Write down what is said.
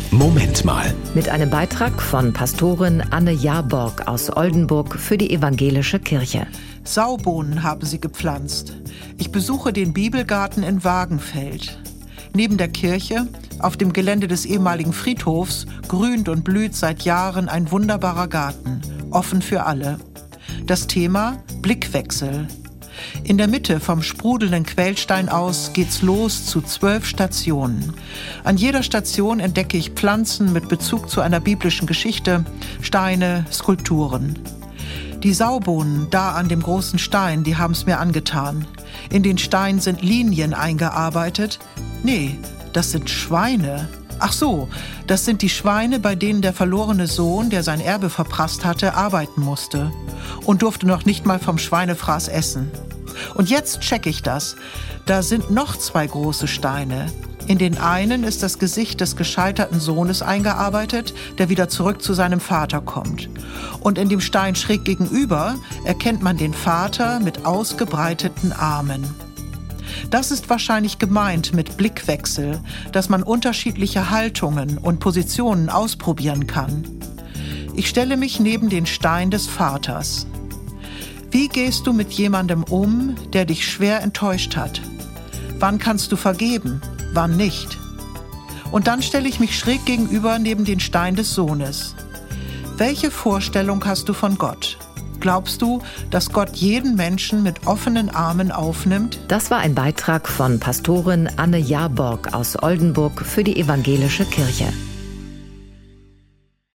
Moment mal. Mit einem Beitrag von Pastorin Anne Jahrborg aus Oldenburg für die Evangelische Kirche. Saubohnen haben sie gepflanzt. Ich besuche den Bibelgarten in Wagenfeld. Neben der Kirche, auf dem Gelände des ehemaligen Friedhofs, grünt und blüht seit Jahren ein wunderbarer Garten, offen für alle. Das Thema: Blickwechsel. In der Mitte vom sprudelnden Quellstein aus geht's los zu 12 Stationen. An jeder Station entdecke ich Pflanzen mit Bezug zu einer biblischen Geschichte, Steine, Skulpturen. Die Saubohnen da an dem großen Stein, die haben's mir angetan. In den Stein sind Linien eingearbeitet. Nee, das sind Schweine. Ach so, das sind die Schweine, bei denen der verlorene Sohn, der sein Erbe verprasst hatte, arbeiten musste und durfte noch nicht mal vom Schweinefraß essen. Und jetzt check ich das. Da sind noch 2 große Steine. In den einen ist das Gesicht des gescheiterten Sohnes eingearbeitet, der wieder zurück zu seinem Vater kommt. Und in dem Stein schräg gegenüber erkennt man den Vater mit ausgebreiteten Armen. Das ist wahrscheinlich gemeint mit Blickwechsel, dass man unterschiedliche Haltungen und Positionen ausprobieren kann. Ich stelle mich neben den Stein des Vaters. Wie gehst du mit jemandem um, der dich schwer enttäuscht hat? Wann kannst du vergeben, wann nicht? Und dann stelle ich mich schräg gegenüber neben den Stein des Sohnes. Welche Vorstellung hast du von Gott? Glaubst du, dass Gott jeden Menschen mit offenen Armen aufnimmt? Das war ein Beitrag von Pastorin Anne Jahrborg aus Oldenburg für die Evangelische Kirche.